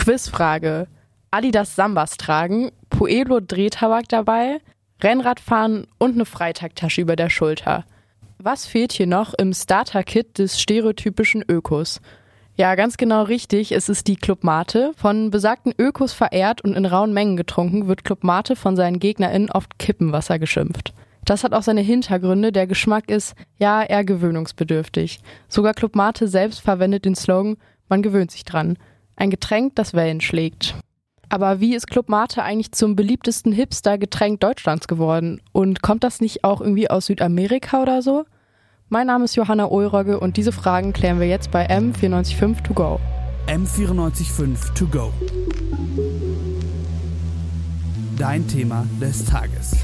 Quizfrage. Adidas Sambas tragen, Pueblo Drehtabak dabei, Rennradfahren und eine Freitagtasche über der Schulter. Was fehlt hier noch im Starter-Kit des stereotypischen Ökos? Ja, ganz genau richtig, es ist die Club Mate. Von besagten Ökos verehrt und in rauen Mengen getrunken, wird Club Mate von seinen GegnerInnen oft Kippenwasser geschimpft. Das hat auch seine Hintergründe, der Geschmack ist, ja, eher gewöhnungsbedürftig. Sogar Club Mate selbst verwendet den Slogan, man gewöhnt sich dran. Ein Getränk, das Wellen schlägt. Aber wie ist Club Mate eigentlich zum beliebtesten Hipster-Getränk Deutschlands geworden? Und kommt das nicht auch irgendwie aus Südamerika oder so? Mein Name ist Johanna Ohlrogge und diese Fragen klären wir jetzt bei M945 To Go. M945 To Go. Dein Thema des Tages.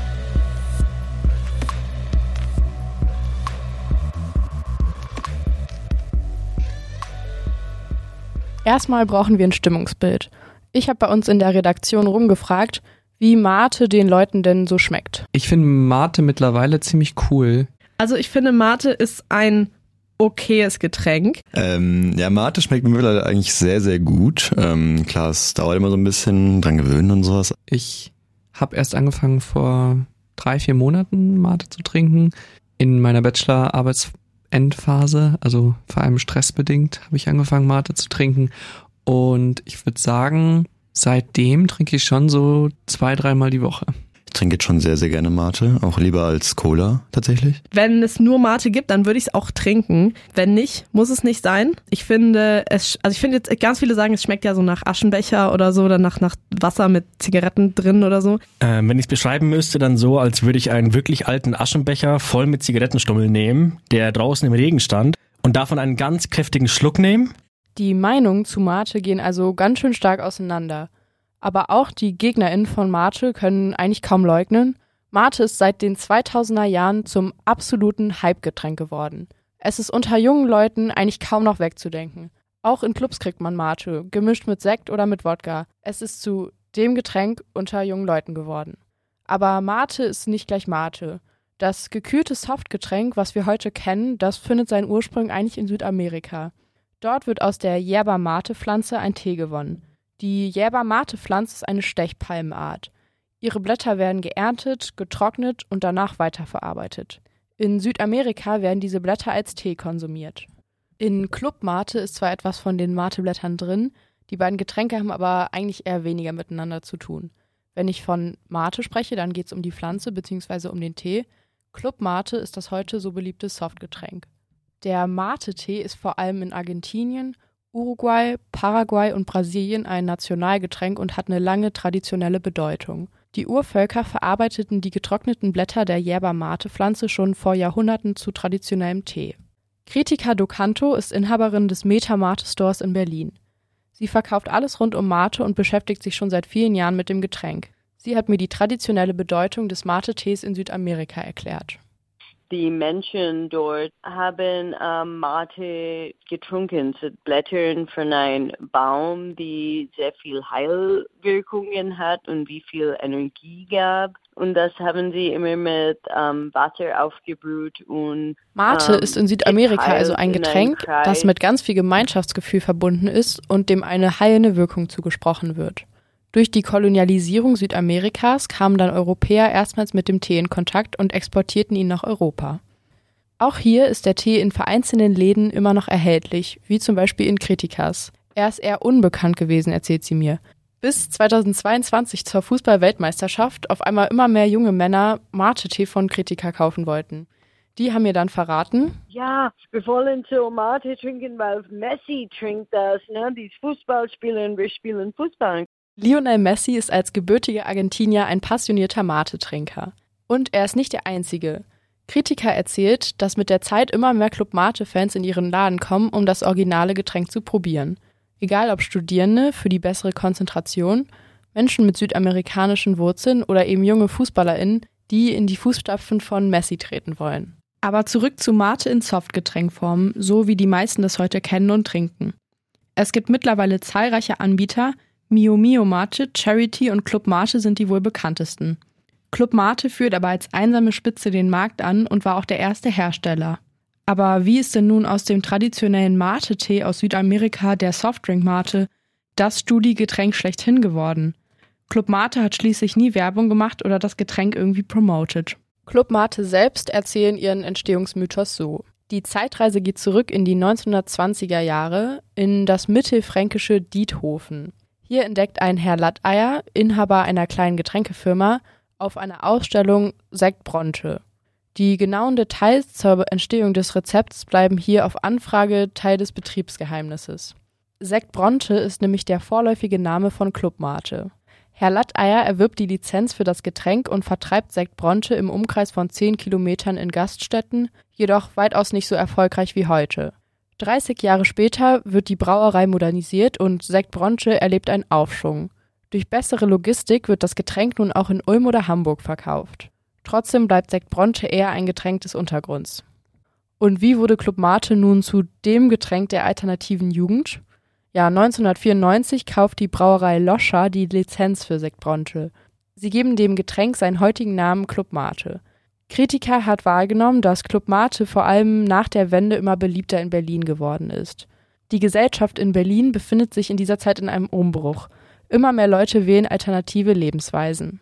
Erstmal brauchen wir ein Stimmungsbild. Ich habe bei uns in der Redaktion rumgefragt, wie Mate den Leuten denn so schmeckt. Ich finde Mate mittlerweile ziemlich cool. Also ich finde, Mate ist ein okayes Getränk. Mate schmeckt mir mittlerweile eigentlich sehr, sehr gut. Klar, es dauert immer so ein bisschen, dran gewöhnen und sowas. Ich habe erst angefangen vor 3-4 Monaten Mate zu trinken. In meiner Bachelor-Arbeitsendphase, also vor allem stressbedingt, habe ich angefangen Mate zu trinken. Und ich würde sagen, seitdem trinke ich schon so 2-3 Mal die Woche. Ich trinke jetzt schon sehr, sehr gerne Mate, auch lieber als Cola tatsächlich. Wenn es nur Mate gibt, dann würde ich es auch trinken. Wenn nicht, muss es nicht sein. Ich finde jetzt ganz viele sagen, es schmeckt ja so nach Aschenbecher oder so, oder nach Wasser mit Zigaretten drin oder so. Wenn ich es beschreiben müsste, dann so, als würde ich einen wirklich alten Aschenbecher voll mit Zigarettenstummel nehmen, der draußen im Regen stand, und davon einen ganz kräftigen Schluck nehmen. Die Meinungen zu Mate gehen also ganz schön stark auseinander. Aber auch die GegnerInnen von Mate können eigentlich kaum leugnen, Mate ist seit den 2000er Jahren zum absoluten Hype-Getränk geworden. Es ist unter jungen Leuten eigentlich kaum noch wegzudenken. Auch in Clubs kriegt man Mate, gemischt mit Sekt oder mit Wodka. Es ist zu dem Getränk unter jungen Leuten geworden. Aber Mate ist nicht gleich Mate. Das gekühlte Softgetränk, was wir heute kennen, das findet seinen Ursprung eigentlich in Südamerika. Dort wird aus der Yerba-Mate-Pflanze ein Tee gewonnen. Die Yerba-Mate-Pflanze ist eine Stechpalmenart. Ihre Blätter werden geerntet, getrocknet und danach weiterverarbeitet. In Südamerika werden diese Blätter als Tee konsumiert. In Club Mate ist zwar etwas von den Mateblättern drin, die beiden Getränke haben aber eigentlich eher weniger miteinander zu tun. Wenn ich von Mate spreche, dann geht es um die Pflanze bzw. um den Tee. Club Mate ist das heute so beliebte Softgetränk. Der Mate-Tee ist vor allem in Argentinien, Uruguay, Paraguay und Brasilien ein Nationalgetränk und hat eine lange traditionelle Bedeutung. Die Urvölker verarbeiteten die getrockneten Blätter der Yerba-Mate-Pflanze schon vor Jahrhunderten zu traditionellem Tee. Kritika Docanto ist Inhaberin des Meta-Mate-Stores in Berlin. Sie verkauft alles rund um Mate und beschäftigt sich schon seit vielen Jahren mit dem Getränk. Sie hat mir die traditionelle Bedeutung des Mate-Tees in Südamerika erklärt. Die Menschen dort haben Mate getrunken, so Blättern von einem Baum, die sehr viel Heilwirkungen hat und wie viel Energie gab. Und das haben sie immer mit Wasser aufgebrüht. Und Mate ist in Südamerika also ein Getränk, das mit ganz viel Gemeinschaftsgefühl verbunden ist und dem eine heilende Wirkung zugesprochen wird. Durch die Kolonialisierung Südamerikas kamen dann Europäer erstmals mit dem Tee in Kontakt und exportierten ihn nach Europa. Auch hier ist der Tee in vereinzelten Läden immer noch erhältlich, wie zum Beispiel in Kritikas. Er ist eher unbekannt gewesen, erzählt sie mir. Bis 2022 zur Fußball-Weltmeisterschaft auf einmal immer mehr junge Männer Mate-Tee von Kritika kaufen wollten. Die haben mir dann verraten: Ja, wir wollen so Mate trinken, weil Messi trinkt das, ne? Die Fußballspieler und wir spielen Fußball. Lionel Messi ist als gebürtiger Argentinier ein passionierter Mate-Trinker. Und er ist nicht der Einzige. Kritika erzählt, dass mit der Zeit immer mehr Club Mate-Fans in ihren Laden kommen, um das originale Getränk zu probieren. Egal ob Studierende für die bessere Konzentration, Menschen mit südamerikanischen Wurzeln oder eben junge FußballerInnen, die in die Fußstapfen von Messi treten wollen. Aber zurück zu Mate in Softgetränkform, so wie die meisten das heute kennen und trinken. Es gibt mittlerweile zahlreiche Anbieter. Mio Mio Mate, Charity und Club Mate sind die wohl bekanntesten. Club Mate führt aber als einsame Spitze den Markt an und war auch der erste Hersteller. Aber wie ist denn nun aus dem traditionellen Mate-Tee aus Südamerika der Softdrink Mate? das Studi-Getränk schlechthin geworden. Club Mate hat schließlich nie Werbung gemacht oder das Getränk irgendwie promoted. Club Mate selbst erzählen ihren Entstehungsmythos so. Die Zeitreise geht zurück in die 1920er Jahre in das mittelfränkische Diethofen. Hier entdeckt ein Herr Latteyer, Inhaber einer kleinen Getränkefirma, auf einer Ausstellung Sekt Bronte. Die genauen Details zur Entstehung des Rezepts bleiben hier auf Anfrage Teil des Betriebsgeheimnisses. Sekt Bronte ist nämlich der vorläufige Name von Club Mate. Herr Latteyer erwirbt die Lizenz für das Getränk und vertreibt Sekt Bronte im Umkreis von 10 Kilometern in Gaststätten, jedoch weitaus nicht so erfolgreich wie heute. 30 Jahre später wird die Brauerei modernisiert und Sekt Bronte erlebt einen Aufschwung. Durch bessere Logistik wird das Getränk nun auch in Ulm oder Hamburg verkauft. Trotzdem bleibt Sekt Bronte eher ein Getränk des Untergrunds. Und wie wurde Club Mate nun zu dem Getränk der alternativen Jugend? Ja, 1994 kauft die Brauerei Loscher die Lizenz für Sekt Bronte. Sie geben dem Getränk seinen heutigen Namen Club Mate. Kritiker hat wahrgenommen, dass Club Mate vor allem nach der Wende immer beliebter in Berlin geworden ist. Die Gesellschaft in Berlin befindet sich in dieser Zeit in einem Umbruch. Immer mehr Leute wählen alternative Lebensweisen.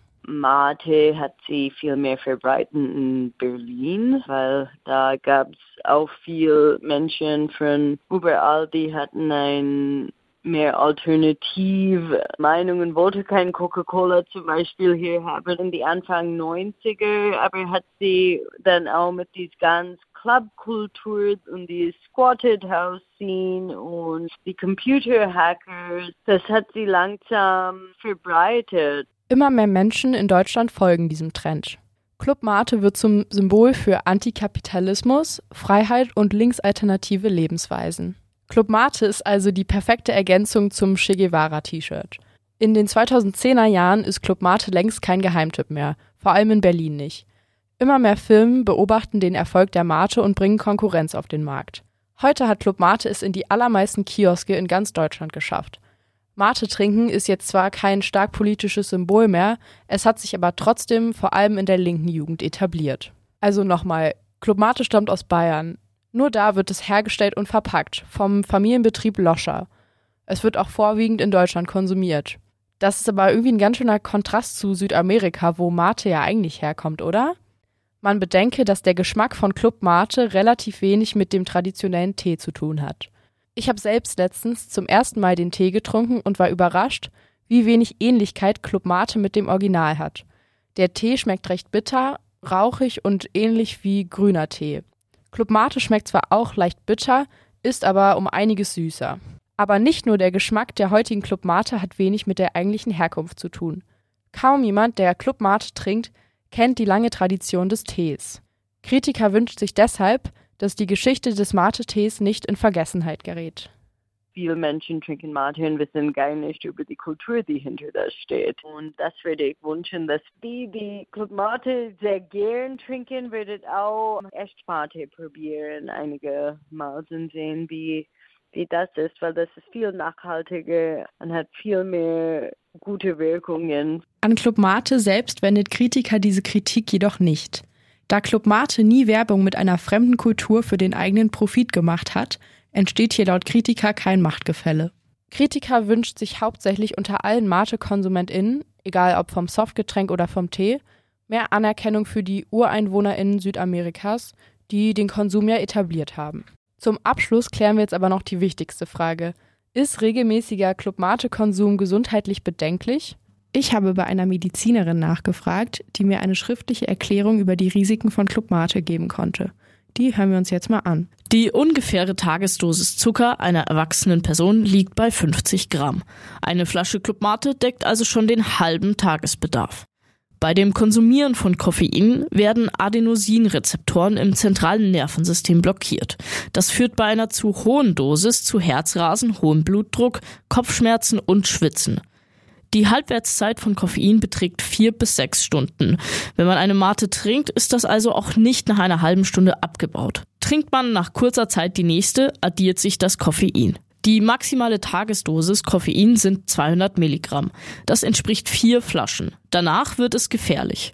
Mate hat sie viel mehr verbreitet in Berlin, weil da gab es auch viele Menschen von überall, die hatten ein mehr alternative Meinungen, wollte kein Coca-Cola zum Beispiel hier haben in die Anfang 90er, aber hat sie dann auch mit dieser ganz Clubkultur und die Squatted House Scene und die Computer-Hackers, das hat sie langsam verbreitet. Immer mehr Menschen in Deutschland folgen diesem Trend. Club Mate wird zum Symbol für Antikapitalismus, Freiheit und linksalternative Lebensweisen. Club Mate ist also die perfekte Ergänzung zum Che Guevara-T-Shirt. In den 2010er Jahren ist Club Mate längst kein Geheimtipp mehr, vor allem in Berlin nicht. Immer mehr Firmen beobachten den Erfolg der Mate und bringen Konkurrenz auf den Markt. Heute hat Club Mate es in die allermeisten Kioske in ganz Deutschland geschafft. Mate trinken ist jetzt zwar kein stark politisches Symbol mehr, es hat sich aber trotzdem vor allem in der linken Jugend etabliert. Also nochmal, Club Mate stammt aus Bayern. Nur da wird es hergestellt und verpackt, vom Familienbetrieb Loscher. Es wird auch vorwiegend in Deutschland konsumiert. Das ist aber irgendwie ein ganz schöner Kontrast zu Südamerika, wo Mate ja eigentlich herkommt, oder? Man bedenke, dass der Geschmack von Club Mate relativ wenig mit dem traditionellen Tee zu tun hat. Ich habe selbst letztens zum ersten Mal den Tee getrunken und war überrascht, wie wenig Ähnlichkeit Club Mate mit dem Original hat. Der Tee schmeckt recht bitter, rauchig und ähnlich wie grüner Tee. Club Mate schmeckt zwar auch leicht bitter, ist aber um einiges süßer. Aber nicht nur der Geschmack der heutigen Club Mate hat wenig mit der eigentlichen Herkunft zu tun. Kaum jemand, der Club Mate trinkt, kennt die lange Tradition des Tees. Kritiker wünscht sich deshalb, dass die Geschichte des Mate-Tees nicht in Vergessenheit gerät. Viele Menschen trinken Mate und wissen gar nicht über die Kultur, die hinter das steht. Und das würde ich wünschen, dass die Club Mate sehr gern trinken, würden auch echt Mate probieren, einige Mal und sehen, wie das ist, weil das ist viel nachhaltiger und hat viel mehr gute Wirkungen. An Club Mate selbst wendet Kritiker diese Kritik jedoch nicht. Da Club Mate nie Werbung mit einer fremden Kultur für den eigenen Profit gemacht hat, entsteht hier laut Kritiker kein Machtgefälle. Kritiker wünscht sich hauptsächlich unter allen Mate-KonsumentInnen, egal ob vom Softgetränk oder vom Tee, mehr Anerkennung für die UreinwohnerInnen Südamerikas, die den Konsum ja etabliert haben. Zum Abschluss klären wir jetzt aber noch die wichtigste Frage. Ist regelmäßiger Club Mate-Konsum gesundheitlich bedenklich? Ich habe bei einer Medizinerin nachgefragt, die mir eine schriftliche Erklärung über die Risiken von Club Mate geben konnte. Die hören wir uns jetzt mal an. Die ungefähre Tagesdosis Zucker einer erwachsenen Person liegt bei 50 Gramm. Eine Flasche Club Mate deckt also schon den halben Tagesbedarf. Bei dem Konsumieren von Koffein werden Adenosinrezeptoren im zentralen Nervensystem blockiert. Das führt bei einer zu hohen Dosis zu Herzrasen, hohem Blutdruck, Kopfschmerzen und Schwitzen. Die Halbwertszeit von Koffein beträgt 4 bis 6 Stunden. Wenn man eine Mate trinkt, ist das also auch nicht nach einer halben Stunde abgebaut. Trinkt man nach kurzer Zeit die nächste, addiert sich das Koffein. Die maximale Tagesdosis Koffein sind 200 Milligramm. Das entspricht 4 Flaschen. Danach wird es gefährlich.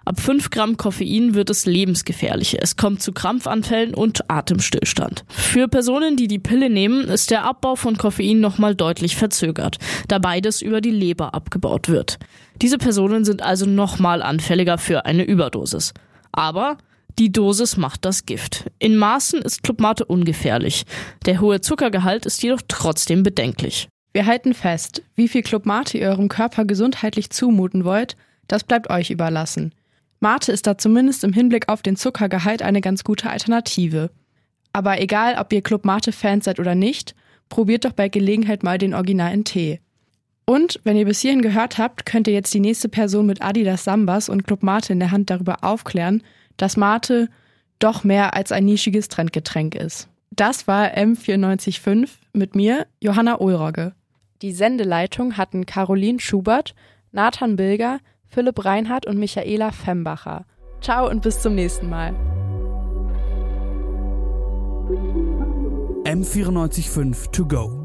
Ab 5 Gramm Koffein wird es lebensgefährlich. Es kommt zu Krampfanfällen und Atemstillstand. Für Personen, die die Pille nehmen, ist der Abbau von Koffein nochmal deutlich verzögert, da beides über die Leber abgebaut wird. Diese Personen sind also nochmal anfälliger für eine Überdosis. Aber die Dosis macht das Gift. In Maßen ist Club Mate ungefährlich. Der hohe Zuckergehalt ist jedoch trotzdem bedenklich. Wir halten fest, wie viel Club Mate ihr eurem Körper gesundheitlich zumuten wollt, das bleibt euch überlassen. Mate ist da zumindest im Hinblick auf den Zuckergehalt eine ganz gute Alternative. Aber egal, ob ihr Club Mate-Fans seid oder nicht, probiert doch bei Gelegenheit mal den originalen Tee. Und wenn ihr bis hierhin gehört habt, könnt ihr jetzt die nächste Person mit Adidas Sambas und Club Mate in der Hand darüber aufklären, dass Mate doch mehr als ein nischiges Trendgetränk ist. Das war M94.5 mit mir, Johanna Ohlrogge. Die Sendeleitung hatten Caroline Schubert, Nathan Bilger, Philipp Reinhardt und Michaela Fembacher. Ciao und bis zum nächsten Mal. M94.5 to go.